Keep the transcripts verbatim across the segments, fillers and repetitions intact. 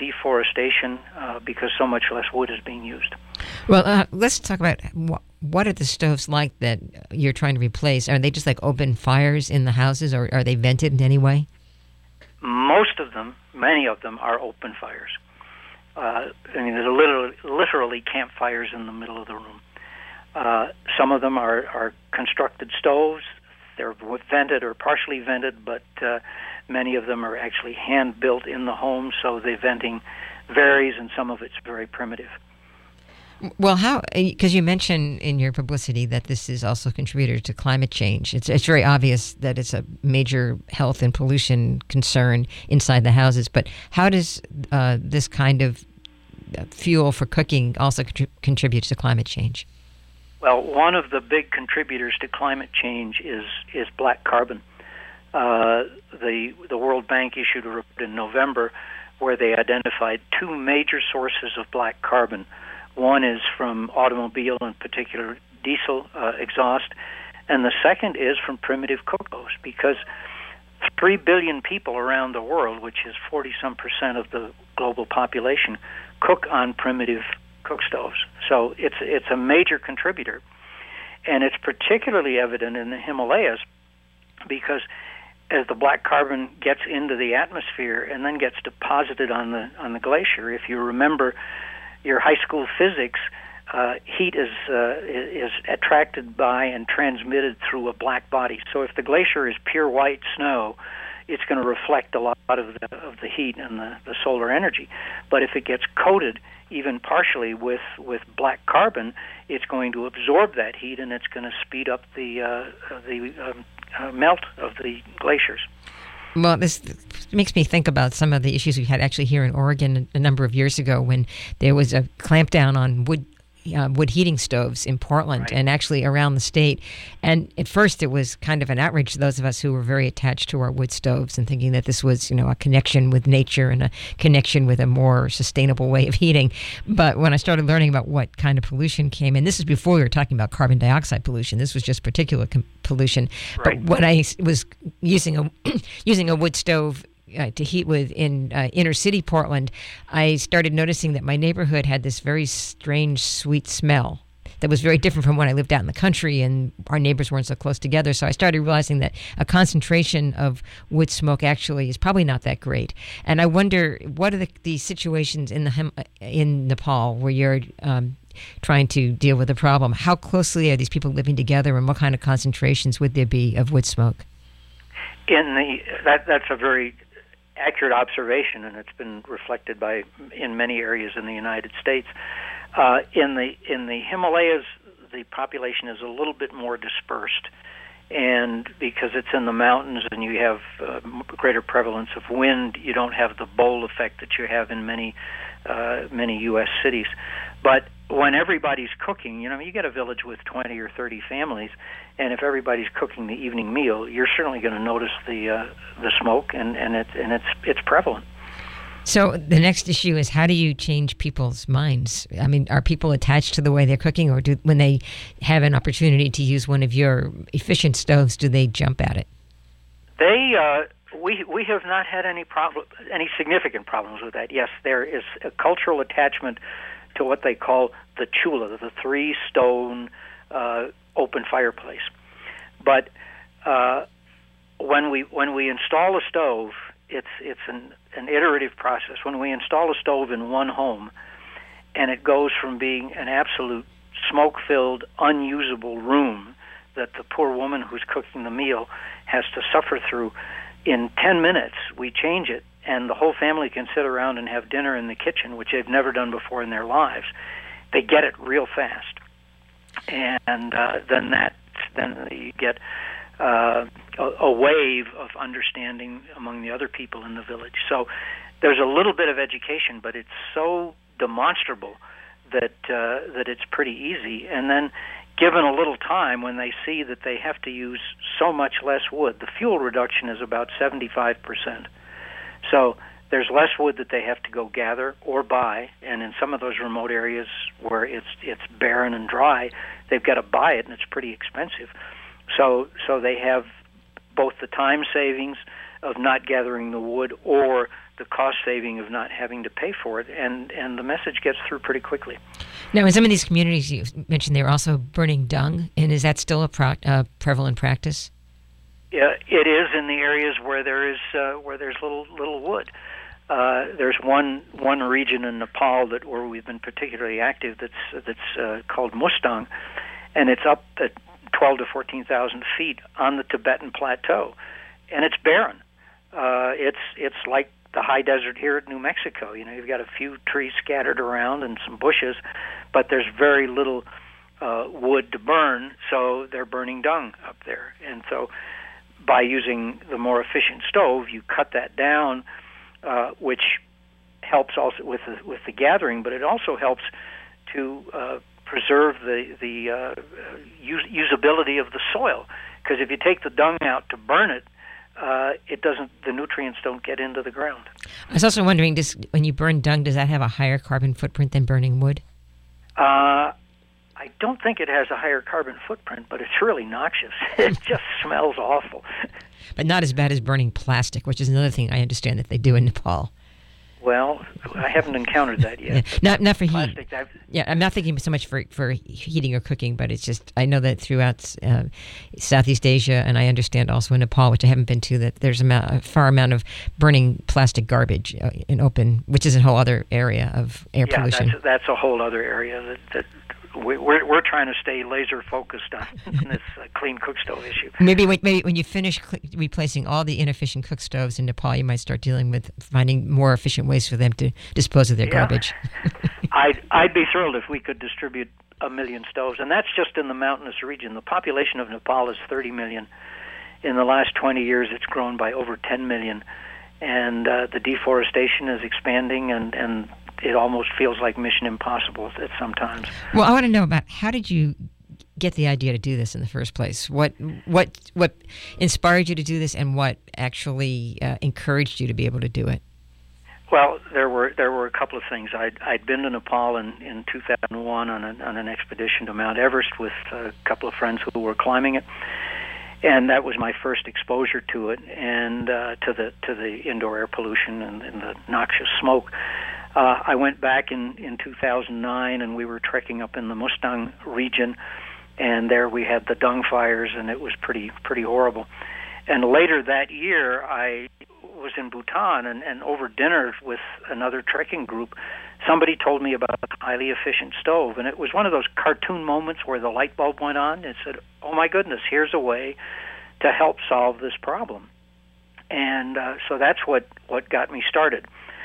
deforestation uh, because so much less wood is being used. Well, uh, let's talk about wh- what are the stoves like that you're trying to replace? Are they just like open fires in the houses, or are they vented in any way? Most of them, many of them, are open fires. Uh, I mean, there's literally, literally campfires in the middle of the room. Uh, some of them are, are constructed stoves. They're vented or partially vented, but uh, many of them are actually hand-built in the home, so the venting varies, and some of it's very primitive. Well, how, because you mentioned in your publicity that this is also a contributor to climate change. It's it's very obvious that it's a major health and pollution concern inside the houses, but how does uh, this kind of fuel for cooking also contri- contribute to climate change? Well, one of the big contributors to climate change is is black carbon. Uh, the the World Bank issued a report in November where they identified two major sources of black carbon. One is from automobile, in particular diesel uh, exhaust, and the second is from primitive cook stoves, because three billion people around the world, which is forty-some percent of the global population, cook on primitive cook stoves. So it's it's a major contributor, and it's particularly evident in the Himalayas because as the black carbon gets into the atmosphere and then gets deposited on the on the glacier, if you remember your high school physics, uh, heat is uh, is attracted by and transmitted through a black body. So if the glacier is pure white snow, it's going to reflect a lot of the of the heat and the, the solar energy. But if it gets coated even partially with, with black carbon, it's going to absorb that heat, and it's going to speed up the uh, the um, uh, melt of the glaciers. Well, this makes me think about some of the issues we had actually here in Oregon a number of years ago when there was a clampdown on wood uh, wood heating stoves in Portland, right, and actually around the state. And at first it was kind of an outrage to those of us who were very attached to our wood stoves and thinking that this was, you know, a connection with nature and a connection with a more sustainable way of heating. But when I started learning about what kind of pollution came in, this is before we were talking about carbon dioxide pollution. This was just particulate com- pollution. Right. But when I was using a using a wood stove Uh, to heat with in uh, inner city Portland, I started noticing that my neighborhood had this very strange, sweet smell that was very different from when I lived out in the country and our neighbors weren't so close together. So I started realizing that a concentration of wood smoke actually is probably not that great. And I wonder, what are the, the situations in the in Nepal where you're um, trying to deal with the problem? How closely are these people living together, and what kind of concentrations would there be of wood smoke? In the that that's a very accurate observation, and it's been reflected by in many areas in the United States. Uh, in the in the Himalayas, the population is a little bit more dispersed, and because it's in the mountains and you have uh, greater prevalence of wind, you don't have the bowl effect that you have in many uh, many U S cities. But when everybody's cooking, you know, you get a village with twenty or thirty families, and if everybody's cooking the evening meal, you're certainly going to notice the uh, the smoke, and and it's and it's it's prevalent. So the next issue is, how do you change people's minds? I mean, are people attached to the way they're cooking, or do when they have an opportunity to use one of your efficient stoves, do they jump at it? They uh, we we have not had any problem, any significant problems with that. Yes, there is a cultural attachment to what they call the chula, the three-stone uh, open fireplace. But uh, when we when we install a stove, it's it's an, an iterative process. When we install a stove in one home, and it goes from being an absolute smoke-filled, unusable room that the poor woman who's cooking the meal has to suffer through, in ten minutes we change it, and the whole family can sit around and have dinner in the kitchen, which they've never done before in their lives. They get it real fast, and uh, then that then you get uh, a, a wave of understanding among the other people in the village. So there's a little bit of education, but it's so demonstrable that uh, that it's pretty easy. And then, given a little time, when they see that they have to use so much less wood, the fuel reduction is about seventy-five percent. So there's less wood that they have to go gather or buy, and in some of those remote areas where it's it's barren and dry, they've got to buy it, and it's pretty expensive. So so they have both the time savings, of not gathering the wood or the cost saving of not having to pay for it, and, and the message gets through pretty quickly. Now, in some of these communities, you mentioned they were also burning dung, and is that still a pro- uh, prevalent practice? Yeah, it is in the areas where there is uh, where there's little little wood. Uh, there's one one region in Nepal that where we've been particularly active. That's that's uh, called Mustang, and it's up at twelve to fourteen thousand feet on the Tibetan Plateau, and it's barren. Uh, it's it's like the high desert here at New Mexico. You know, you've got a few trees scattered around and some bushes, but there's very little uh, wood to burn, so they're burning dung up there. And so by using the more efficient stove, you cut that down, uh, which helps also with the, with the gathering, but it also helps to uh, preserve the, the uh, use, usability of the soil. Because if you take the dung out to burn it, Uh, it doesn't. The nutrients don't get into the ground. I was also wondering, does, when you burn dung, does that have a higher carbon footprint than burning wood? Uh, I don't think it has a higher carbon footprint, but it's really noxious. It just smells awful. But not as bad as burning plastic, which is another thing I understand that they do in Nepal. Well, I haven't encountered that yet. Yeah. Not not for Plastic, heat. I've, Yeah, I'm not thinking so much for for heating or cooking, but it's just I know that throughout uh, Southeast Asia, and I understand also in Nepal, which I haven't been to, that there's a, ma- a far amount of burning plastic garbage uh, in open, which is a whole other area of air yeah, pollution. that's, that's a whole other area that, that we, we're we're trying to stay laser focused on this uh, clean cook stove issue. Maybe when, maybe when you finish cl- replacing all the inefficient cook stoves in Nepal, you might start dealing with finding more efficient ways for them to dispose of their Yeah. garbage. I'd I'd be thrilled if we could distribute a million stoves, and that's just in the mountainous region. The population of Nepal is thirty million. In the last twenty years, it's grown by over ten million, and uh, the deforestation is expanding, and, and it almost feels like mission impossible at sometimes. Well, I want to know about how did you get the idea to do this in the first place? What what what inspired you to do this, and what actually uh, encouraged you to be able to do it? Well, there were there were a couple of things. I'd I'd been to Nepal in, in two thousand one on an on an expedition to Mount Everest with a couple of friends who were climbing it, and that was my first exposure to it and uh, to the to the indoor air pollution and, and the noxious smoke. Uh, I went back in, in two thousand nine, and we were trekking up in the Mustang region, and there we had the dung fires, and it was pretty pretty horrible. And later that year, I was in Bhutan, and, and over dinner with another trekking group, somebody told me about a highly efficient stove, and it was one of those cartoon moments where the light bulb went on. It said, "Oh my goodness, here's a way to help solve this problem." And uh, so that's what, what got me started.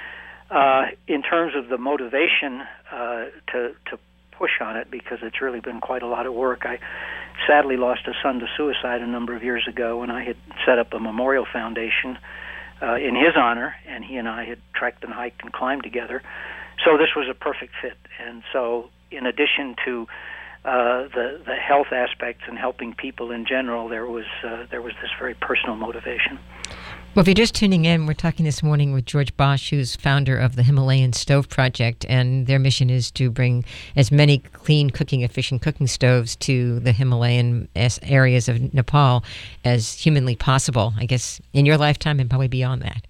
Uh, in terms of the motivation uh, to to push on it, because it's really been quite a lot of work. I sadly lost a son to suicide a number of years ago, and I had set up a memorial foundation uh, in his honor, and he and I had trekked and hiked and climbed together. So this was a perfect fit. And so in addition to uh, the the health aspects and helping people in general, there was uh, there was this very personal motivation. Well, if you're just tuning in, we're talking this morning with George Bosch, who's founder of the Himalayan Stove Project, and their mission is to bring as many clean cooking, efficient cooking stoves to the Himalayan areas of Nepal as humanly possible, I guess, in your lifetime and probably beyond that.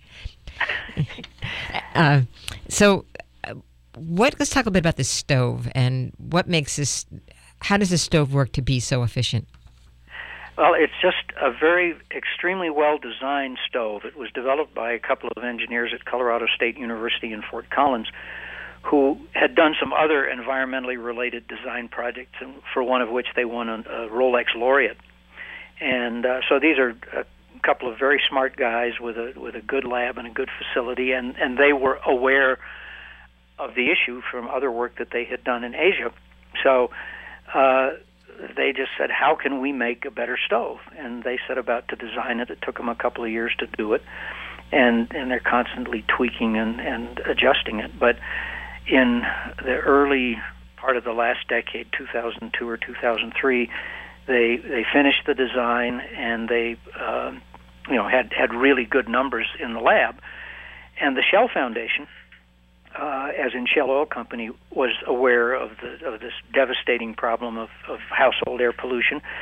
uh, so uh, what? let's talk a bit about this stove and what makes this, how does this stove work to be so efficient? Well, it's just a very extremely well-designed stove. It was developed by a couple of engineers at Colorado State University in Fort Collins who had done some other environmentally related design projects, and for one of which they won a, a Rolex laureate. And uh, so these are a couple of very smart guys with a with a good lab and a good facility, and, and they were aware of the issue from other work that they had done in Asia. So uh, they just said, how can we make a better stove? And they set about to design it. It took them a couple of years to do it, and, and they're constantly tweaking and, and adjusting it. But in the early part of the last decade, two thousand two or two thousand three, they they finished the design, and they uh, you know had, had really good numbers in the lab. And the Shell Foundation, Uh, as in Shell Oil Company, was aware of the of this devastating problem of, of household air pollution,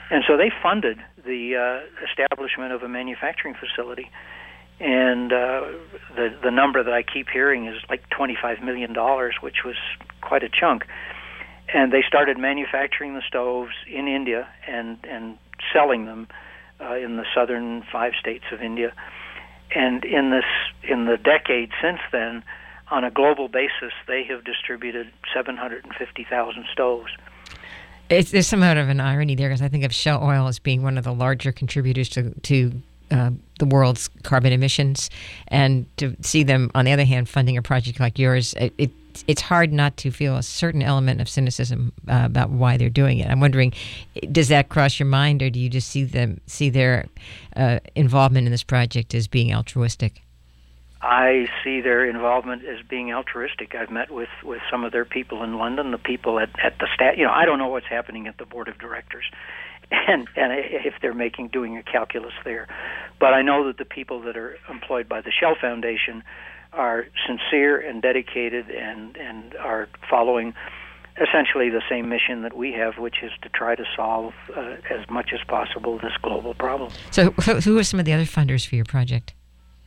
And so they funded the uh, establishment of a manufacturing facility. And uh, the the number that I keep hearing is like twenty-five million dollars, which was quite a chunk. And they started manufacturing the stoves in India and, and selling them uh, in the southern five states of India. And in this in the decade since then, on a global basis, they have distributed seven hundred fifty thousand stoves. It's, there's somewhat of an irony there, because I think of Shell Oil as being one of the larger contributors to, to uh, the world's carbon emissions, and to see them, on the other hand, funding a project like yours, it, it it's hard not to feel a certain element of cynicism uh, about why they're doing it. I'm wondering, does that cross your mind, or do you just see them see their uh, involvement in this project as being altruistic? I see their involvement as being altruistic. I've met with, with some of their people in London, the people at, at the staff. You know, I don't know what's happening at the board of directors, and and if they're making doing a calculus there, but I know that the people that are employed by the Shell Foundation are sincere and dedicated, and, and are following essentially the same mission that we have, which is to try to solve uh, as much as possible this global problem. So who are some of the other funders for your project?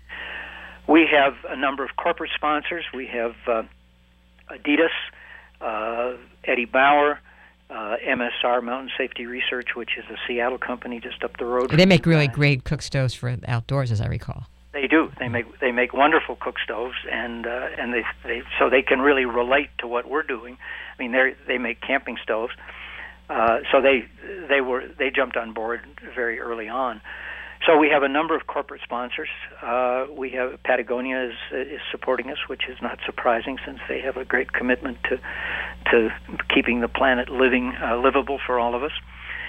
We have a number of corporate sponsors. We have uh, Adidas, uh, Eddie Bauer, uh, M S R, Mountain Safety Research, which is a Seattle company just up the road. They make really great cook stoves for outdoors, as I recall. They do. They make they make wonderful cook stoves, and uh, and they they so they can really relate to what we're doing. I mean, they they make camping stoves, uh, so they they were they jumped on board very early on. So we have a number of corporate sponsors. Uh, we have Patagonia is is supporting us, which is not surprising since they have a great commitment to to keeping the planet living uh, livable for all of us.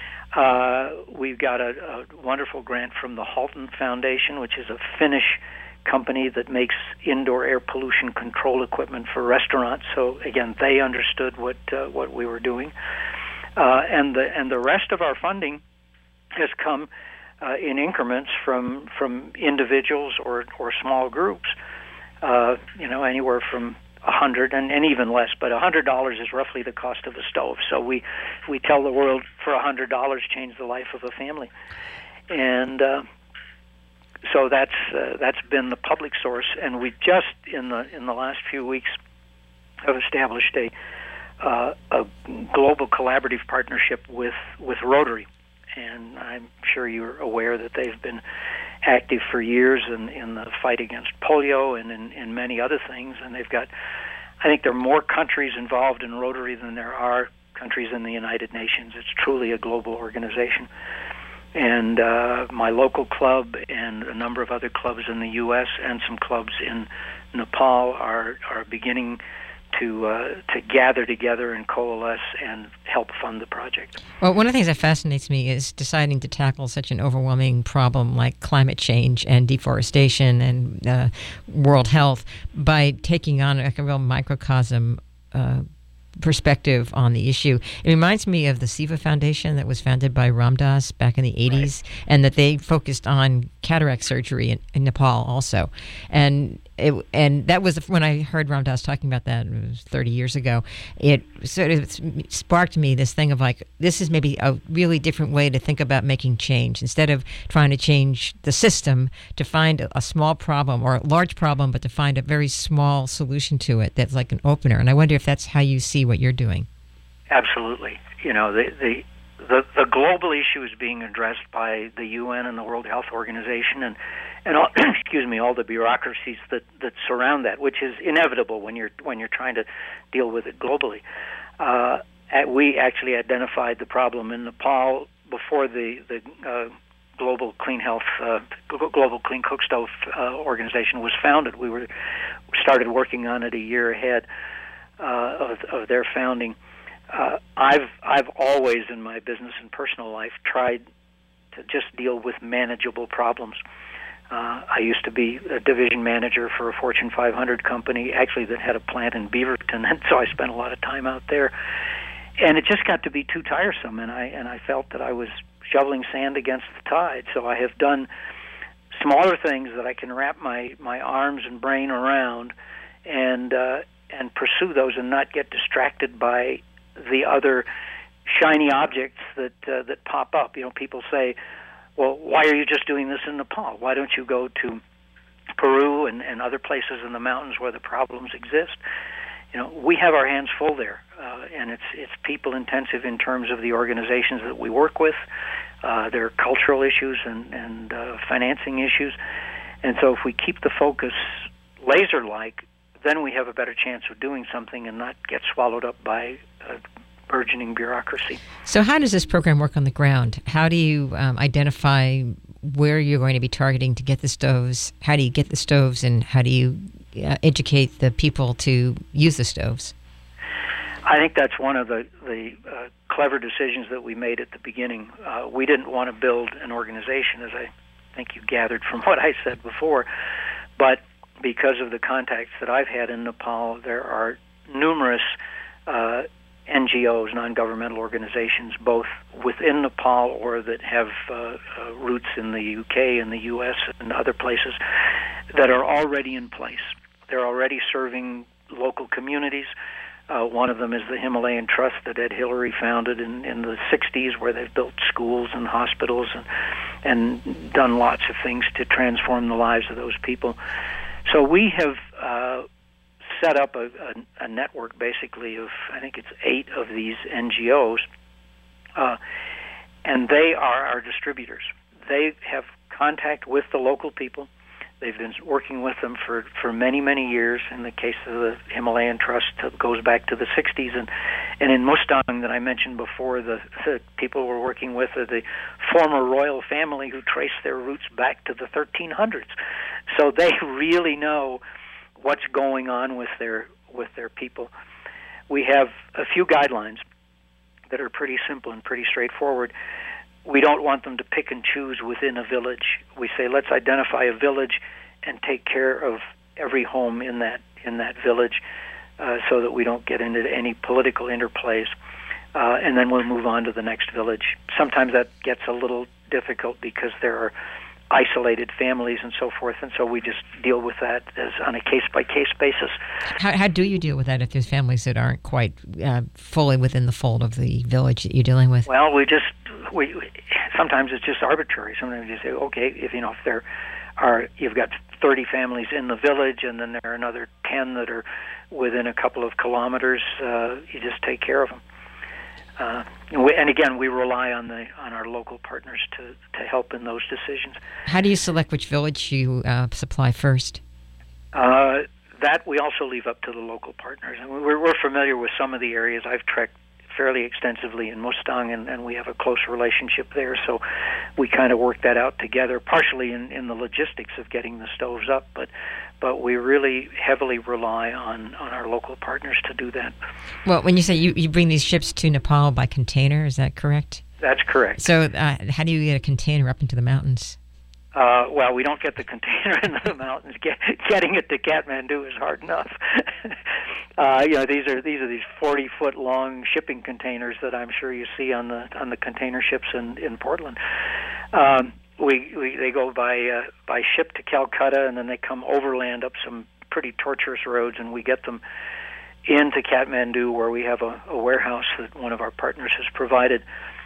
Uh, we've got a, a wonderful grant from the Halton Foundation, which is a Finnish company that makes indoor air pollution control equipment for restaurants. So again, they understood what uh, what we were doing, uh, and the and the rest of our funding has come uh, in increments from from individuals or or small groups. Uh, you know, anywhere from a hundred and, and even less, but a hundred dollars is roughly the cost of a stove. So we we tell the world, for a hundred dollars, change the life of a family, and uh, so that's uh, that's been the public source. And we just in the in the last few weeks have established a uh, a global collaborative partnership with with Rotary, and I'm sure you're aware that they've been active for years in, in the fight against polio and in, in many other things. And they've got, I think there are more countries involved in Rotary than there are countries in the United Nations. It's truly a global organization. And uh, my local club and a number of other clubs in the U S and some clubs in Nepal are, are beginning to uh, to gather together and coalesce and help fund the project. Well, one of the things that fascinates me is deciding to tackle such an overwhelming problem like climate change and deforestation and uh, world health by taking on like a real microcosm uh, perspective on the issue. It reminds me of the Siva Foundation that was founded by Ram Dass back in the eighties, right, and that they focused on cataract surgery in, in Nepal also. And It, and that was when I heard Ram Dass talking about that, it was thirty years ago. It sort of sparked me this thing of like, this is maybe a really different way to think about making change. Instead of trying to change the system, to find a, a small problem or a large problem, but to find a very small solution to it that's like an opener. And I wonder if that's how you see what you're doing. Absolutely. You know, the the the, the global issue is being addressed by the U N and the World Health Organization and and all, excuse me, all the bureaucracies that, that surround that, which is inevitable when you're when you're trying to deal with it globally. Uh, we actually identified the problem in Nepal before the the uh, Global Clean Health, uh, Global Clean Cook Stove uh, organization was founded. We were started working on it a year ahead uh, of, of their founding. Uh, I've I've always in my business and personal life tried to just deal with manageable problems. Uh, I used to be a division manager for a Fortune five hundred company, actually that had a plant in Beaverton, and so I spent a lot of time out there. And it just got to be too tiresome, and I and I felt that I was shoveling sand against the tide. So I have done smaller things that I can wrap my, my arms and brain around, and uh, and pursue those, and not get distracted by the other shiny objects that uh, that pop up. You know, people say, well, why are you just doing this in Nepal? Why don't you go to Peru and, and other places in the mountains where the problems exist? You know, we have our hands full there, uh, and it's it's people intensive in terms of the organizations that we work with. Uh, there are cultural issues and, and uh, financing issues, and so if we keep the focus laser-like, then we have a better chance of doing something and not get swallowed up by uh, burgeoning bureaucracy. So how does this program work on the ground? How do you um, identify where you're going to be targeting to get the stoves? How do you get the stoves, and how do you uh, educate the people to use the stoves? I think that's one of the, the uh, clever decisions that we made at the beginning. Uh, we didn't want to build an organization, as I think you gathered from what I said before, but because of the contacts that I've had in Nepal, there are numerous uh, N G Os, non-governmental organizations, both within Nepal or that have uh, uh, roots in the U K and the U S and other places, that are already in place. They're already serving local communities. Uh, one of them is the Himalayan Trust that Ed Hillary founded in, in the sixties, where they've built schools and hospitals and, and done lots of things to transform the lives of those people. So we have uh, set up a, a, a network, basically, of, I think it's eight of these N G Os, uh, and they are our distributors. They have contact with the local people. They've been working with them for, for many, many years. In the case of the Himalayan Trust, it goes back to the sixties. And, and in Mustang, that I mentioned before, the, the people we're working with are the former royal family who trace their roots back to the thirteen hundreds. So they really know what's going on with their with their people. We have a few guidelines that are pretty simple and pretty straightforward. We don't want them to pick and choose within a village. We say, let's identify a village and take care of every home in that in that village, uh, so that we don't get into any political interplays. Uh, and then we'll move on to the next village. Sometimes that gets a little difficult because there are isolated families and so forth, and so we just deal with that as on a case-by-case basis. How, how do you deal with that if there's families that aren't quite uh, fully within the fold of the village that you're dealing with? Well, we just we sometimes it's just arbitrary. Sometimes you say, okay, if you know if there are you've got thirty families in the village, and then there are another ten that are within a couple of kilometers, uh, you just take care of them. Uh, and, we, and again, we rely on the on our local partners to, to help in those decisions. How do you select which village you uh, supply first? Uh, that we also leave up to the local partners. And we're, we're familiar with some of the areas. I've trekked fairly extensively in Mustang, and, and we have a close relationship there. So we kind of work that out together, partially in, in the logistics of getting the stoves up, but but we really heavily rely on, on our local partners to do that. Well, when you say you, you bring these ships to Nepal by container, is that correct? That's correct. So uh, how do you get a container up into the mountains? Uh, well, we don't get the container into the mountains. Get, getting it to Kathmandu is hard enough. uh, you know, these are these are these forty foot long shipping containers that I'm sure you see on the on the container ships in in Portland. Um, we, we they go by uh, by ship to Calcutta, and then they come overland up some pretty tortuous roads, and we get them into Kathmandu, where we have a, a warehouse that one of our partners has provided.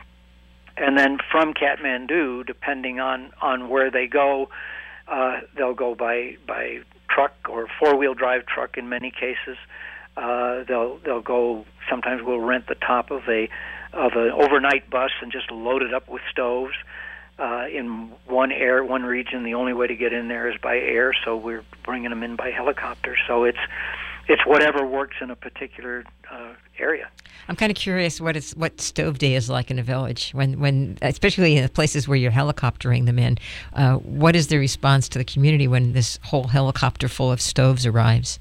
And then from Kathmandu, depending on, on where they go, uh, they'll go by by truck or four-wheel drive truck in many cases. Uh, they'll they'll go. Sometimes we'll rent the top of a of an overnight bus and just load it up with stoves. Uh, in one air one region, the only way to get in there is by air, so we're bringing them in by helicopter. So it's it's whatever works in a particular uh, area. I'm kind of curious what it's what stove day is like in a village, when, when especially in the places where you're helicoptering them in. Uh, what is the response to the community when this whole helicopter full of stoves arrives?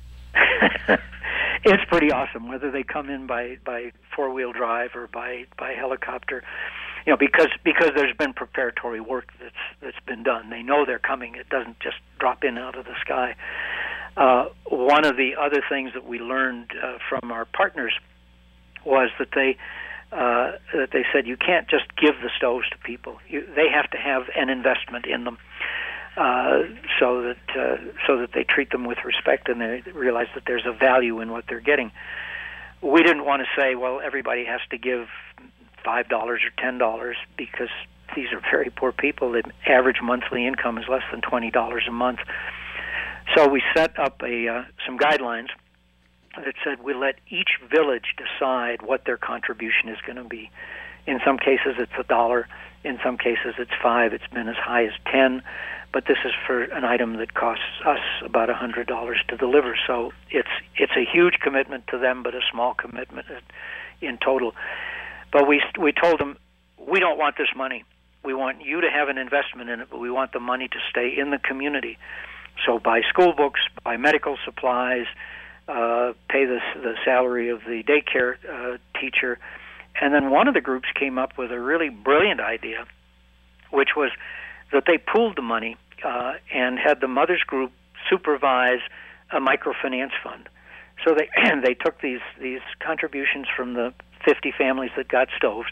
It's pretty awesome, whether they come in by, by four-wheel drive or by, by helicopter. You know, because because there's been preparatory work that's that's been done. They know they're coming. It doesn't just drop in out of the sky. Uh, one of the other things that we learned uh, from our partners was that they uh, that they said you can't just give the stoves to people. You, they have to have an investment in them, uh, so that uh, so that they treat them with respect and they realize that there's a value in what they're getting. We didn't want to say, well, everybody has to give five dollars or ten dollars because these are very poor people. The average monthly income is less than twenty dollars a month. So we set up a uh, some guidelines that said we let each village decide what their contribution is going to be. In some cases, it's a dollar. In some cases, it's five. It's been as high as ten. But this is for an item that costs us about one hundred dollars to deliver. So it's it's a huge commitment to them, but a small commitment in total. But we we told them, we don't want this money. We want you to have an investment in it, but we want the money to stay in the community. So buy school books, buy medical supplies, uh, pay the, the salary of the daycare uh, teacher. And then one of the groups came up with a really brilliant idea, which was that they pooled the money uh, and had the mothers group supervise a microfinance fund. So they they took these, these contributions from the fifty families that got stoves,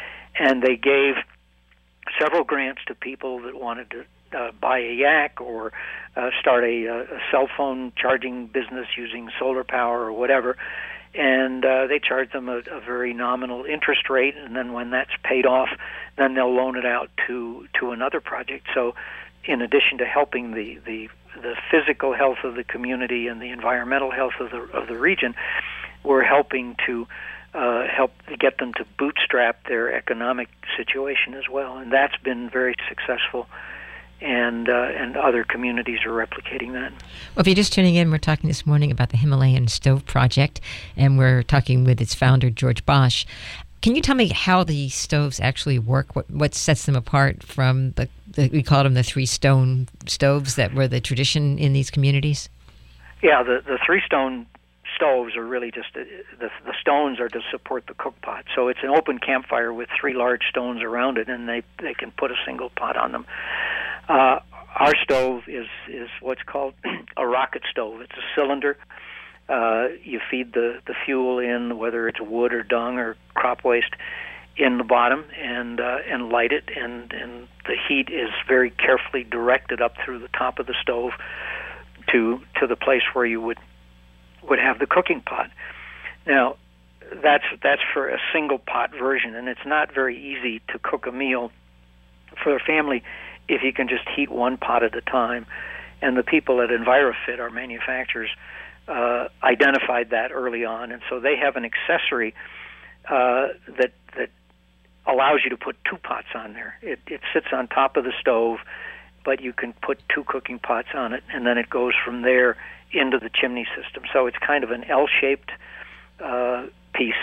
and they gave several grants to people that wanted to uh, buy a yak or uh, start a, a cell phone charging business using solar power or whatever. And uh, they charge them a, a very nominal interest rate, and then when that's paid off, then they'll loan it out to, to another project. So in addition to helping the, the, the physical health of the community and the environmental health of the, of the region, we're helping to uh, help get them to bootstrap their economic situation as well. And that's been very successful. And uh, and other communities are replicating that. Well, if you're just tuning in, we're talking this morning about the Himalayan Stove Project, and we're talking with its founder, George Bosch. Can you tell me how the stoves actually work? What what sets them apart from the, the we called them the three stone stoves that were the tradition in these communities? Yeah, the, the three stone stoves are really just, the, the stones are to support the cook pot. So it's an open campfire with three large stones around it, and they, they can put a single pot on them. Uh, our stove is, is what's called a rocket stove. It's a cylinder. Uh, you feed the, the fuel in, whether it's wood or dung or crop waste, in the bottom and uh, and light it. And, and the heat is very carefully directed up through the top of the stove to to the place where you would would have the cooking pot. Now, that's that's for a single pot version, and it's not very easy to cook a meal for a family if you can just heat one pot at a time. And the people at EnviroFit, our manufacturers, uh, identified that early on, and so they have an accessory uh, that that allows you to put two pots on there. It, it sits on top of the stove, but you can put two cooking pots on it, and then it goes from there into the chimney system. So it's kind of an L-shaped uh, piece,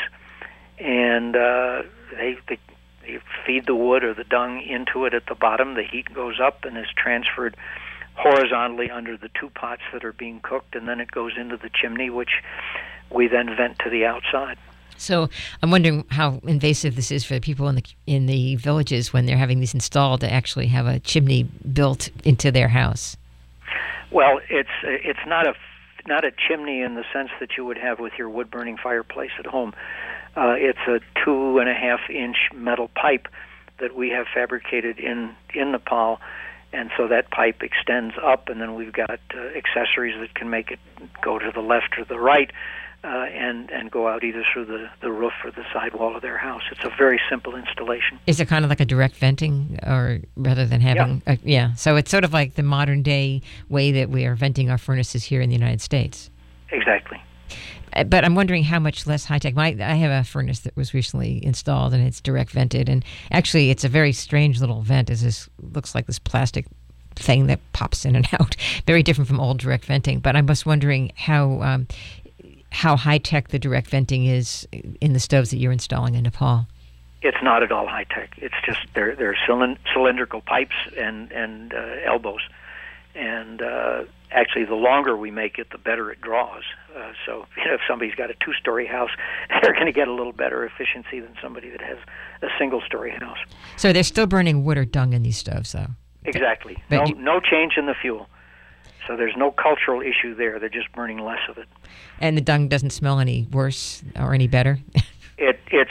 and uh, they, they you feed the wood or the dung into it at the bottom. The heat goes up and is transferred horizontally under the two pots that are being cooked, and then it goes into the chimney, which we then vent to the outside. So I'm wondering how invasive this is for the people in the in the villages when they're having these installed to actually have a chimney built into their house. Well, it's it's not a not a chimney in the sense that you would have with your wood burning fireplace at home. Uh, it's a two and a half inch metal pipe that we have fabricated in in Nepal, and so that pipe extends up, and then we've got uh, accessories that can make it go to the left or the right. Uh, and, and go out either through the, the roof or the sidewall of their house. It's a very simple installation. Is it kind of like a direct venting, or rather than having... Yeah. A, yeah, so it's sort of like the modern day way that we are venting our furnaces here in the United States. Exactly. But I'm wondering how much less high-tech... My, I have a furnace that was recently installed, and it's direct vented, and actually it's a very strange little vent. It this looks like this plastic thing that pops in and out. Very different from old direct venting. But I'm just wondering how... Um, how high-tech the direct venting is in the stoves that you're installing in Nepal. It's not at all high-tech. It's just they're, they're cylind- cylindrical pipes and, and uh, elbows. And uh, actually, the longer we make it, the better it draws. Uh, so you know, if somebody's got a two-story house, they're going to get a little better efficiency than somebody that has a single-story house. So they're still burning wood or dung in these stoves, though? Exactly. But no, you- no change in the fuel. So there's no cultural issue there. They're just burning less of it. And the dung doesn't smell any worse or any better? It it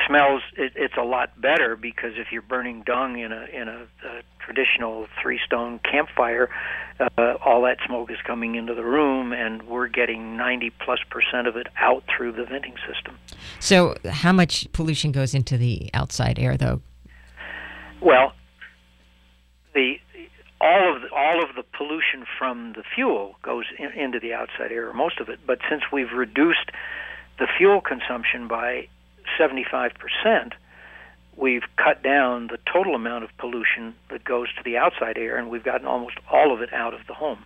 smells. It, it's a lot better because if you're burning dung in a in a, a traditional three-stone campfire, uh, all that smoke is coming into the room, and we're getting ninety plus percent of it out through the venting system. So, how much pollution goes into the outside air, though? Well, the all of the, all of the pollution from the fuel goes in, into the outside air, or most of it. But since we've reduced the fuel consumption by seventy-five percent, we've cut down the total amount of pollution that goes to the outside air, and we've gotten almost all of it out of the home.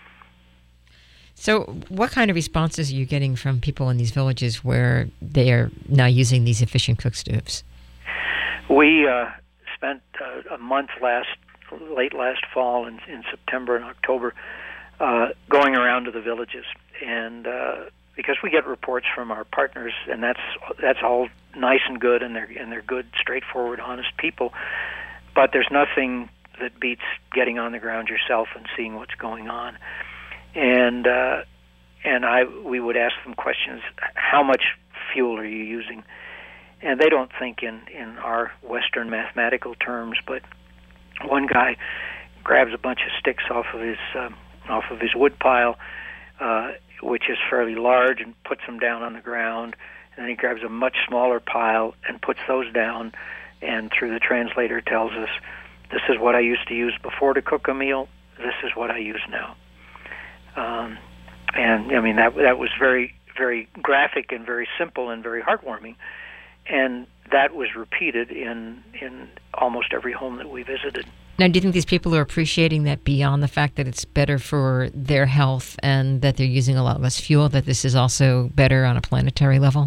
So what kind of responses are you getting from people in these villages where they are now using these efficient cook stoves? We uh, spent uh, a month last, late last fall in, in September and October uh, going around to the villages, and uh, because we get reports from our partners, and that's that's all nice and good, and they're and they're good, straightforward, honest people. But there's nothing that beats getting on the ground yourself and seeing what's going on. And uh, and I we would ask them questions: how much fuel are you using? And they don't think in in our Western mathematical terms. But one guy grabs a bunch of sticks off of his um, off of his wood pile, Uh, which is fairly large, and puts them down on the ground. And then he grabs a much smaller pile and puts those down, and through the translator tells us, this is what I used to use before to cook a meal, this is what I use now. Um, and, I mean, that that was very, very graphic and very simple and very heartwarming. And that was repeated in in almost every home that we visited. Now, do you think these people are appreciating that beyond the fact that it's better for their health and that they're using a lot less fuel, that this is also better on a planetary level?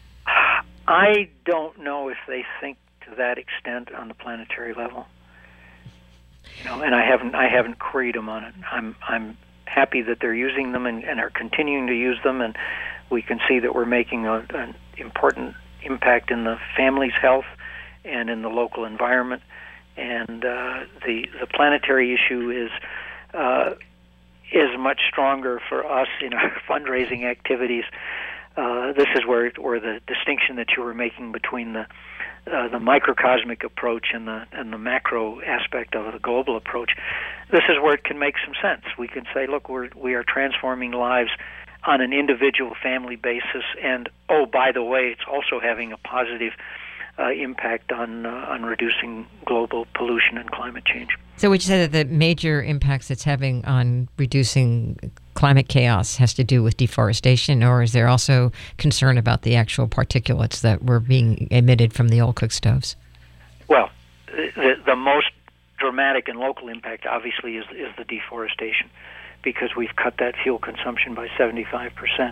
I don't know if they think to that extent on the planetary level. You know, and I haven't I haven't queried them on it. I'm I'm happy that they're using them and, and are continuing to use them, and we can see that we're making a, an important impact in the family's health and in the local environment. And uh, the the planetary issue is uh, is much stronger for us in our fundraising activities. Uh, this is where where the distinction that you were making between the uh, the microcosmic approach and the and the macro aspect of the global approach. This is where it can make some sense. We can say, look, we're we are transforming lives on an individual family basis, and oh, by the way, it's also having a positive Uh, impact on uh, on reducing global pollution and climate change. So would you say that the major impacts it's having on reducing climate chaos has to do with deforestation, or is there also concern about the actual particulates that were being emitted from the old cook stoves? Well, the, the most dramatic and local impact obviously is, is the deforestation, because we've cut that fuel consumption by seventy-five percent.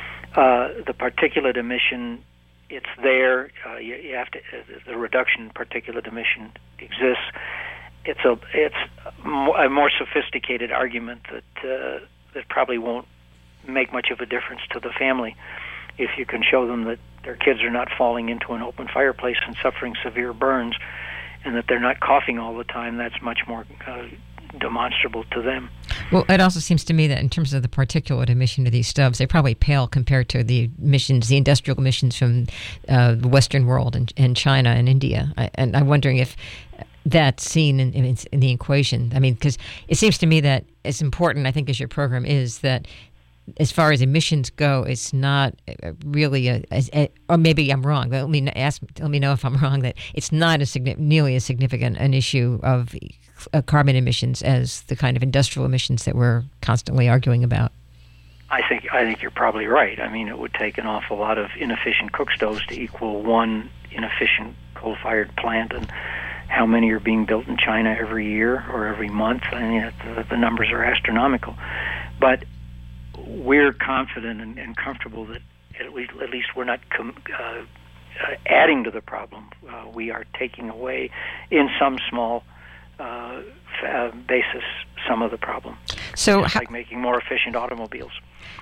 Uh, the particulate emission, it's there. Uh, you, you have to. Uh, the reduction in particulate emission exists. It's a it's a more sophisticated argument that uh, that probably won't make much of a difference to the family if you can show them that their kids are not falling into an open fireplace and suffering severe burns, and that they're not coughing all the time. That's much more uh, demonstrable to them. Well, it also seems to me that in terms of the particulate emission to these stoves, they probably pale compared to the emissions, the industrial emissions from uh, the Western world and, and China and India. I, and I'm wondering if that's seen in, in, in the equation. I mean, because it seems to me that as important, I think, as your program is, that as far as emissions go, it's not really a, a, a or maybe I'm wrong. Let me ask. Let me know if I'm wrong. That it's not as nearly as significant an issue of uh, carbon emissions as the kind of industrial emissions that we're constantly arguing about. I think I think you're probably right. I mean, it would take an awful lot of inefficient cook stoves to equal one inefficient coal-fired plant, and how many are being built in China every year or every month? I mean, the, the numbers are astronomical, but we're confident and, and comfortable that at least, at least we're not com- uh, uh, adding to the problem. Uh, we are taking away, in some small uh, f- uh, basis, some of the problem. So, Just how, like making more efficient automobiles.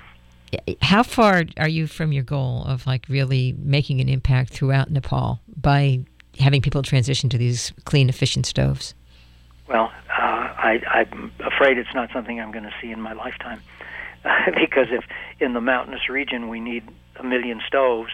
How far are you from your goal of like really making an impact throughout Nepal by having people transition to these clean, efficient stoves? Well, uh, I, I'm afraid it's not something I'm going to see in my lifetime. Because if in the mountainous region we need a million stoves,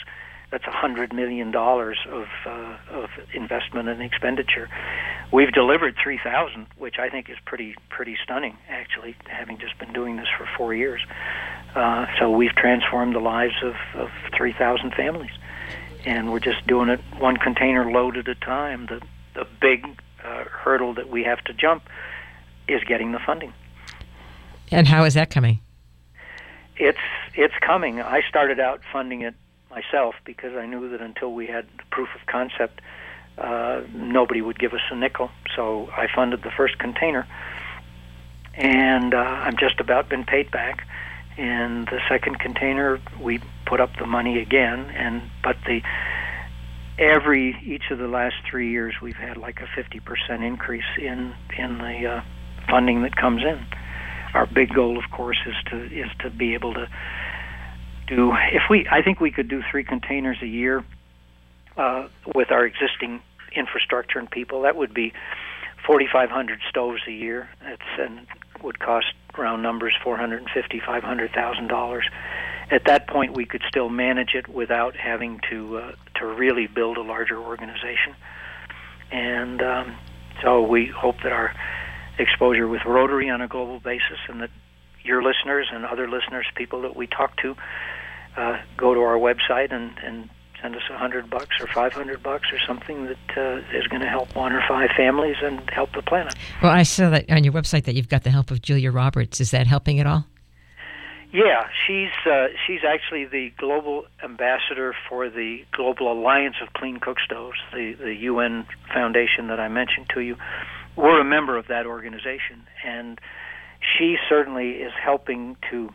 that's one hundred million dollars of uh, of investment and expenditure. We've delivered three thousand, which I think is pretty pretty stunning, actually, having just been doing this for four years. Uh, so we've transformed the lives of, of three thousand families, and we're just doing it one container load at a time. The, the big uh, hurdle that we have to jump is getting the funding. And how is that coming? It's it's coming. I started out funding it myself because I knew that until we had the proof of concept, uh, nobody would give us a nickel. So I funded the first container, and uh, I've just about been paid back. And the second container, we put up the money again, and but the every each of the last three years, we've had like a fifty percent increase in in the uh, funding that comes in. Our big goal, of course, is to is to be able to do. If we, I think we could do three containers a year uh, with our existing infrastructure and people. That would be forty-five hundred stoves a year. That's and would cost round numbers four hundred and fifty, five hundred thousand dollars. At that point, we could still manage it without having to uh, to really build a larger organization. And um, so we hope that our exposure with Rotary on a global basis, and that your listeners and other listeners, people that we talk to, uh, go to our website and, and send us a hundred bucks or five hundred bucks or something that uh, is going to help one or five families and help the planet. Well, I saw that on your website that you've got the help of Julia Roberts. Is that helping at all? Yeah, she's uh, she's actually the global ambassador for the Global Alliance of Clean Cook Stoves, the, the U N foundation that I mentioned to you. We're a member of that organization, and she certainly is helping to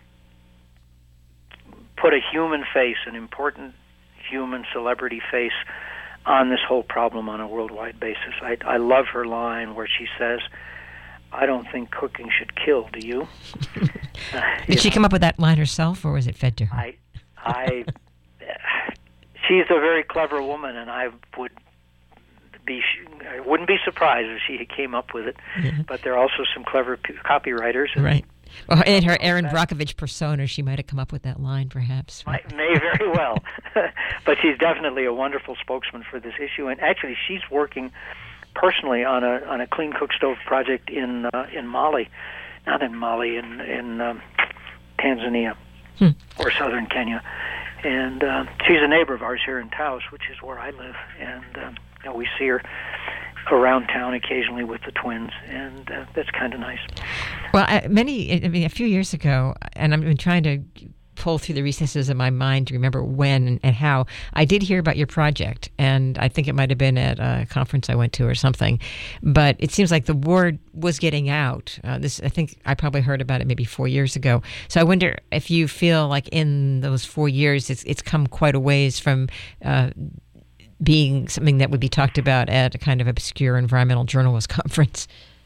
put a human face, an important human celebrity face, on this whole problem on a worldwide basis. I, I love her line where she says, "I don't think cooking should kill, do you?" uh, Did you she know, come up with that line herself, or was it fed to her? I, I, she's a very clever woman, and I would be, I wouldn't be surprised if she came up with it. Yeah. But there are also some clever p- copywriters. And, right. Well, in her Aaron Brockovich persona, she might have come up with that line, perhaps. Right? Might, may very well. But she's definitely a wonderful spokesman for this issue, and actually, she's working personally on a on a clean cook stove project in uh, in Mali, not in Mali, in in um, Tanzania hmm. or southern Kenya, and uh, she's a neighbor of ours here in Taos, which is where I live, and um, you know, we see her around town occasionally with the twins, and uh, that's kind of nice. Well, I, many, I mean, a few years ago, and I've been trying to pull through the recesses of my mind to remember when and, and how, I did hear about your project, and I think it might have been at a conference I went to or something, but it seems like the word was getting out. Uh, this, I think I probably heard about it maybe four years ago. So I wonder if you feel like in those four years, it's, it's come quite a ways from uh, being something that would be talked about at a kind of obscure environmental journalist conference.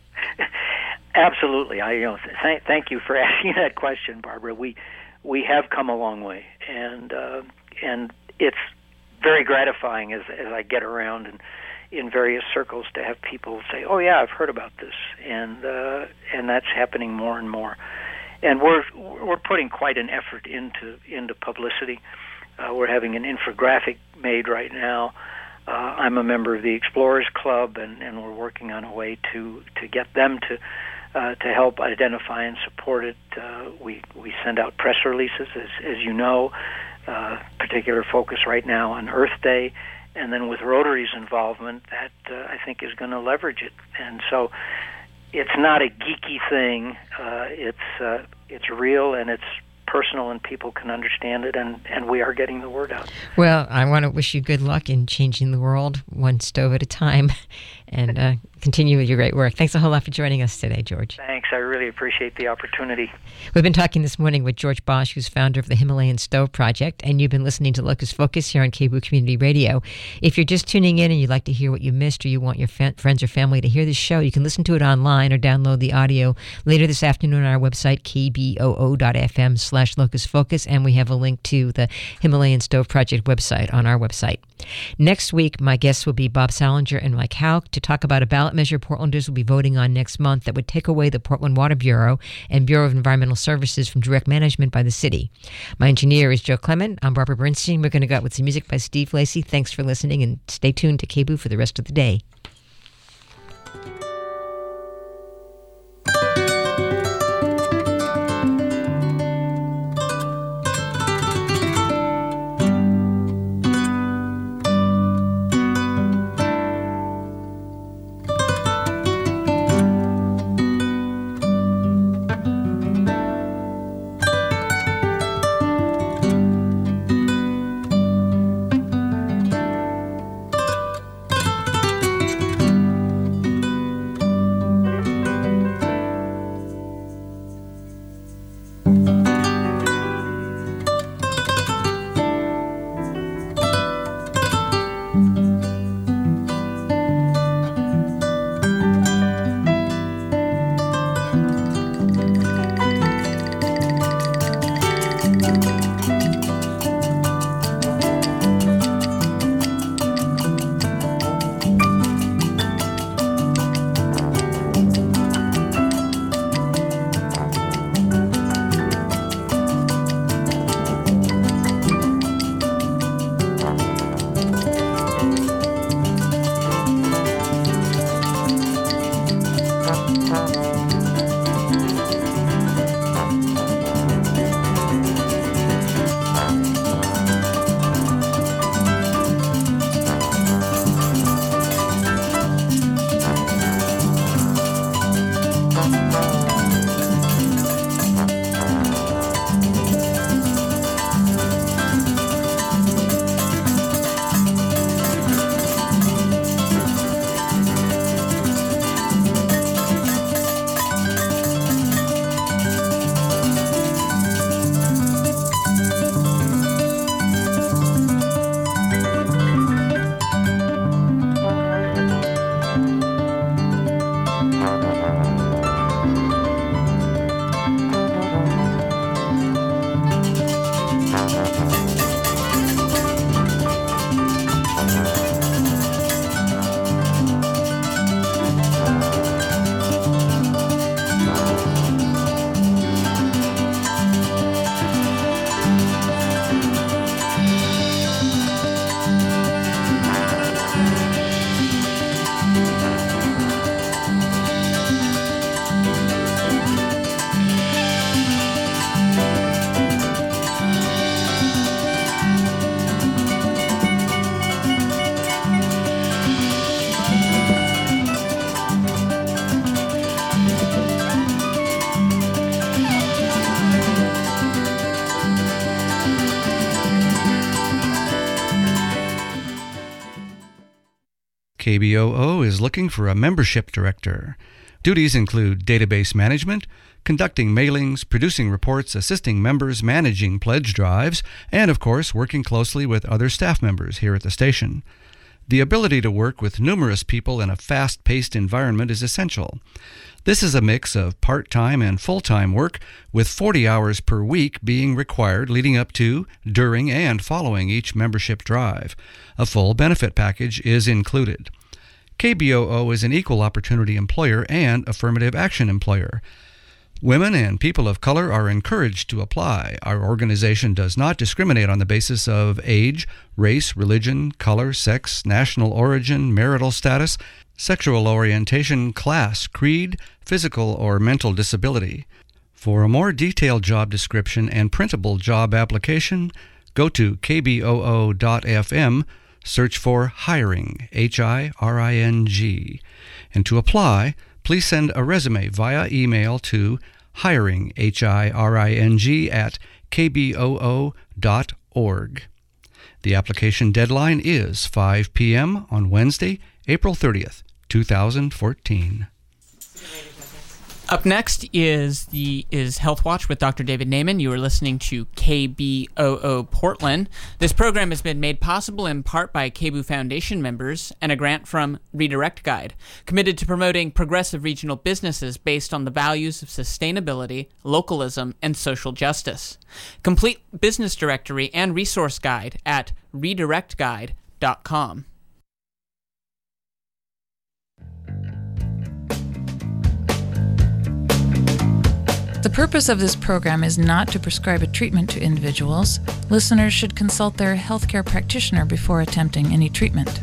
Absolutely. I you know th- thank you for asking that question, Barbara. We we have come a long way, and uh, and it's very gratifying as as I get around and in various circles to have people say, "Oh yeah, I've heard about this," and uh, and that's happening more and more. And we're we're putting quite an effort into into publicity. Uh, we're having an infographic made right now. Uh, I'm a member of the Explorers Club, and, and we're working on a way to, to get them to uh, to help identify and support it. Uh, we we send out press releases, as as you know, uh, particular focus right now on Earth Day, and then with Rotary's involvement, that uh, I think is going to leverage it. And so, it's not a geeky thing. Uh, it's uh, it's real, and it's personal, and people can understand it, and, and we are getting the word out. Well, I want to wish you good luck in changing the world one stove at a time, and uh, continue with your great work. Thanks a whole lot for joining us today, George. Thanks. I really appreciate the opportunity. We've been talking this morning with George Bosch, who's founder of the Himalayan Stove Project, and you've been listening to Locus Focus here on K B O O Community Radio. If you're just tuning in and you'd like to hear what you missed, or you want your fa- friends or family to hear this show, you can listen to it online or download the audio later this afternoon on our website, k b o o dot f m slash locus focus, and we have a link to the Himalayan Stove Project website on our website. Next week, my guests will be Bob Salinger and Mike Hauk to talk about a ballot measure Portlanders will be voting on next month that would take away the Portland Water Bureau and Bureau of Environmental Services from direct management by the city. My engineer is Joe Clement. I'm Barbara Bernstein. We're going to go out with some music by Steve Lacy. Thanks for listening, and stay tuned to K B O O for the rest of the day. K B O O is looking for a membership director. Duties include database management, conducting mailings, producing reports, assisting members, managing pledge drives, and, of course, working closely with other staff members here at the station. The ability to work with numerous people in a fast-paced environment is essential. This is a mix of part-time and full-time work, with forty hours per week being required leading up to, during, and following each membership drive. A full benefit package is included. K B O O is an equal opportunity employer and affirmative action employer. Women and people of color are encouraged to apply. Our organization does not discriminate on the basis of age, race, religion, color, sex, national origin, marital status, sexual orientation, class, creed, physical or mental disability. For a more detailed job description and printable job application, go to k b o o dot f m, search for Hiring, H I R I N G. And to apply, please send a resume via email to hiring, H I R I N G, at k b o o dot org. The application deadline is five p.m. on Wednesday, April thirtieth, two thousand fourteen. Up next is the is Health Watch with Doctor David Naiman. You are listening to K B O O Portland. This program has been made possible in part by K B O O Foundation members and a grant from Redirect Guide, committed to promoting progressive regional businesses based on the values of sustainability, localism, and social justice. Complete business directory and resource guide at redirect guide dot com. The purpose of this program is not to prescribe a treatment to individuals. Listeners should consult their healthcare practitioner before attempting any treatment.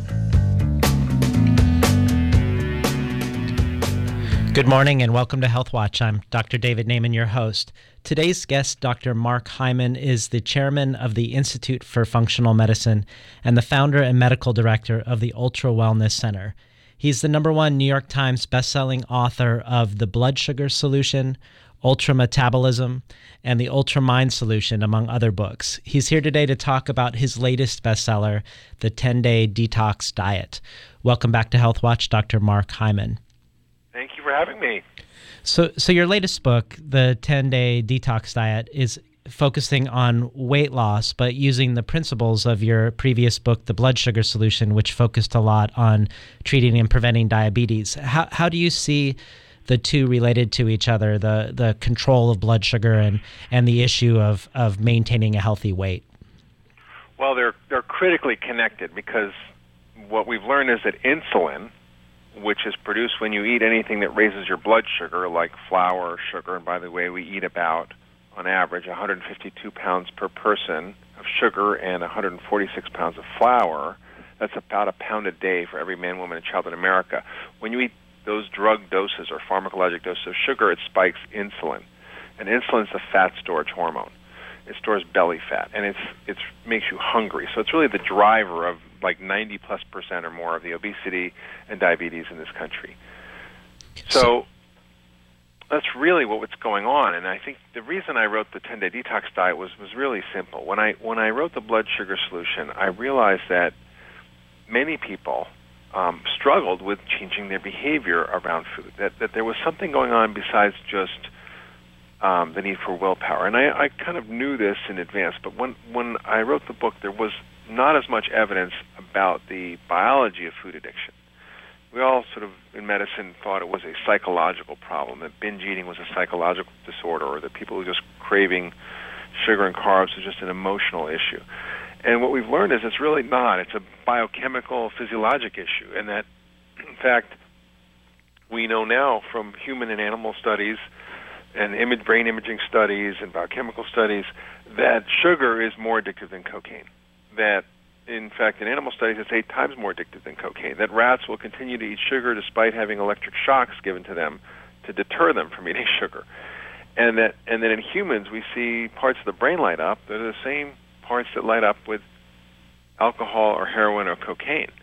Good morning and welcome to Health Watch. I'm Doctor David Naiman, your host. Today's guest, Doctor Mark Hyman, is the chairman of the Institute for Functional Medicine and the founder and medical director of the Ultra Wellness Center. He's the number one New York Times bestselling author of The Blood Sugar Solution, Ultra Metabolism, and the Ultra Mind Solution, among other books. He's here today to talk about his latest bestseller, The ten-Day Detox Diet. Welcome back to Health Watch, Doctor Mark Hyman. Thank you for having me. So, so your latest book, The ten-Day Detox Diet, is focusing on weight loss, but using the principles of your previous book, The Blood Sugar Solution, which focused a lot on treating and preventing diabetes. How how do you see the two related to each other, the the control of blood sugar and, and the issue of, of maintaining a healthy weight? Well, they're they're critically connected, because what we've learned is that insulin, which is produced when you eat anything that raises your blood sugar, like flour or sugar, and by the way, we eat about, on average, one hundred fifty-two pounds per person of sugar and one hundred forty-six pounds of flour. That's about a pound a day for every man, woman, and child in America. When you eat those drug doses or pharmacologic doses of sugar, it spikes insulin. And insulin is the fat storage hormone. It stores belly fat, and it's it's makes you hungry. So it's really the driver of like ninety plus percent or more of the obesity and diabetes in this country. So that's really what's going on. And I think the reason I wrote the ten-Day Detox Diet was, was really simple. When I when I wrote the Blood Sugar Solution, I realized that many people Um, struggled with changing their behavior around food, that, that there was something going on besides just um, the need for willpower. And I, I kind of knew this in advance, but when, when I wrote the book, there was not as much evidence about the biology of food addiction. We all sort of, in medicine, thought it was a psychological problem, that binge eating was a psychological disorder, or that people were just craving sugar and carbs was just an emotional issue. And what we've learned is it's really not. It's a biochemical, physiologic issue, and that, in fact, we know now from human and animal studies and image, brain imaging studies and biochemical studies that sugar is more addictive than cocaine. That, in fact, in animal studies, it's eight times more addictive than cocaine. That rats will continue to eat sugar despite having electric shocks given to them to deter them from eating sugar. And that, and then in humans, we see parts of the brain light up that are the same parts that light up with alcohol or heroin or cocaine.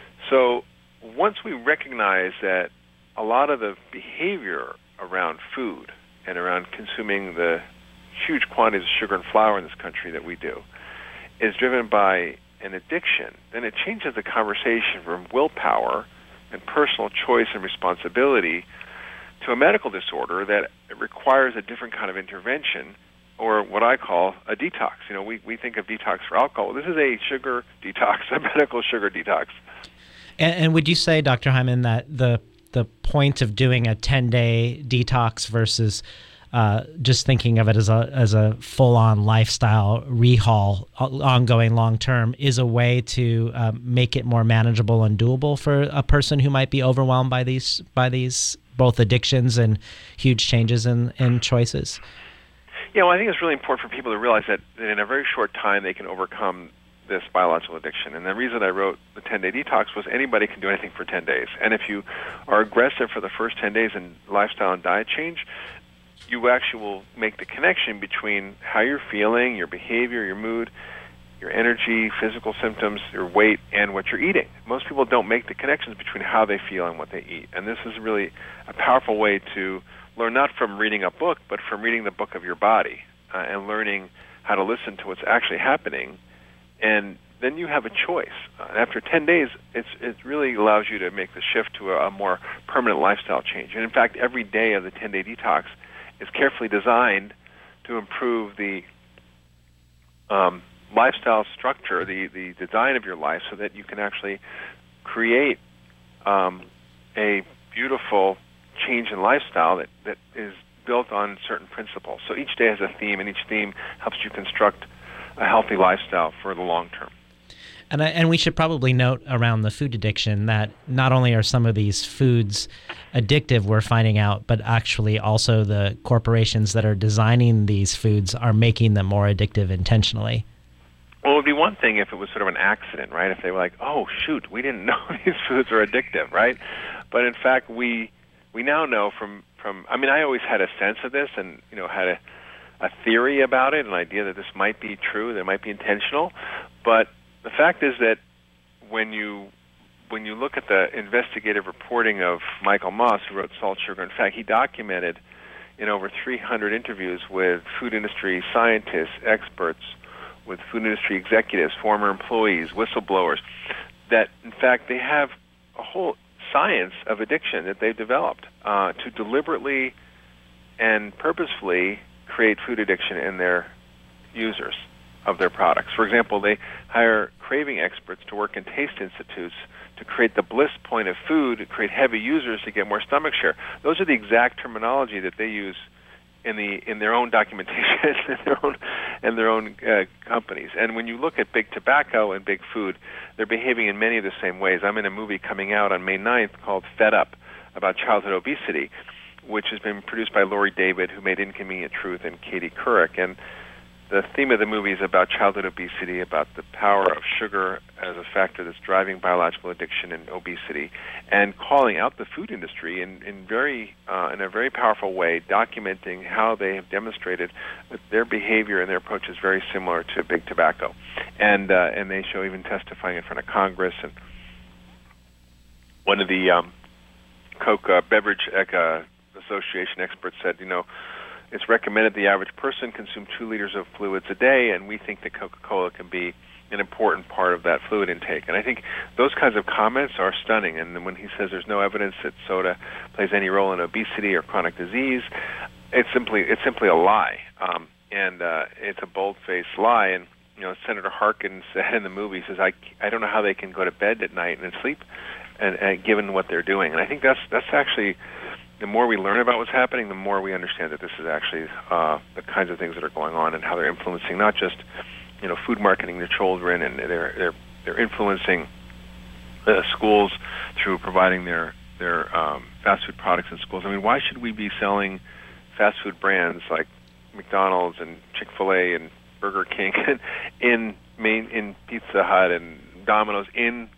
So once we recognize that a lot of the behavior around food and around consuming the huge quantities of sugar and flour in this country that we do is driven by an addiction, then it changes the conversation from willpower and personal choice and responsibility to a medical disorder that requires a different kind of intervention, or what I call a detox. You know, we, we think of detox for alcohol. This is a sugar detox, a medical sugar detox. And, and would you say, Doctor Hyman, that the the point of doing a ten-day detox versus uh, just thinking of it as a as a full-on lifestyle rehaul, ongoing long-term, is a way to uh, make it more manageable and doable for a person who might be overwhelmed by these by these both addictions and huge changes in, in choices? Yeah, well, I think it's really important for people to realize that, that in a very short time they can overcome this biological addiction. And the reason I wrote the ten-Day Detox was anybody can do anything for ten days. And if you are aggressive for the first ten days in lifestyle and diet change, you actually will make the connection between how you're feeling, your behavior, your mood, your energy, physical symptoms, your weight, and what you're eating. Most people don't make the connections between how they feel and what they eat. And this is really a powerful way to learn, not from reading a book, but from reading the book of your body uh, and learning how to listen to what's actually happening. And then you have a choice. Uh, after ten days, it's, it really allows you to make the shift to a, a more permanent lifestyle change. And in fact, every day of the ten-day detox is carefully designed to improve the um, lifestyle structure, the, the design of your life, so that you can actually create um, a beautiful change in lifestyle that, that is built on certain principles. So each day has a theme, and each theme helps you construct a healthy lifestyle for the long term. And, I, and we should probably note around the food addiction that not only are some of these foods addictive, we're finding out, but actually also the corporations that are designing these foods are making them more addictive intentionally. Well, it would be one thing if it was sort of an accident, right? If they were like, oh, shoot, we didn't know these foods are addictive, right? But in fact, we we now know from, from I mean, I always had a sense of this and, you know, had a, a theory about it, an idea that this might be true, that it might be intentional. But the fact is that when you when you look at the investigative reporting of Michael Moss, who wrote Salt, Sugar, and Fat, he documented in over three hundred interviews with food industry scientists, experts, with food industry executives, former employees, whistleblowers, that in fact they have a whole science of addiction that they've developed uh, to deliberately and purposefully create food addiction in their users of their products. For example, they hire craving experts to work in taste institutes to create the bliss point of food, to create heavy users to get more stomach share. Those are the exact terminology that they use in the in their own documentation and their own and their own uh, companies. And when you look at big tobacco and big food, they're behaving in many of the same ways. I'm in a movie coming out on May ninth called Fed Up about childhood obesity, which has been produced by Laurie David, who made Inconvenient Truth, and Katie Couric. And the theme of the movie is about childhood obesity, about the power of sugar as a factor that's driving biological addiction and obesity, and calling out the food industry in, in very uh, in a very powerful way, documenting how they have demonstrated that their behavior and their approach is very similar to big tobacco, and uh, and they show even testifying in front of Congress. And one of the um, Coke uh, Beverage uh, Association experts said, you know, it's recommended the average person consume two liters of fluids a day, and we think that Coca-Cola can be an important part of that fluid intake. And I think those kinds of comments are stunning. And when he says there's no evidence that soda plays any role in obesity or chronic disease, it's simply it's simply a lie, um, and uh, it's a bold-faced lie. And you know, Senator Harkin said in the movie, he says, "I I don't know how they can go to bed at night and sleep, and, and given what they're doing." And I think that's that's actually. The more we learn about what's happening, the more we understand that this is actually uh, the kinds of things that are going on and how they're influencing not just, you know, food marketing to children, and they're they're they're influencing uh, schools through providing their their um, fast food products in schools. I mean, why should we be selling fast food brands like McDonald's and Chick-fil-A and Burger King in main in Pizza Hut and Domino's in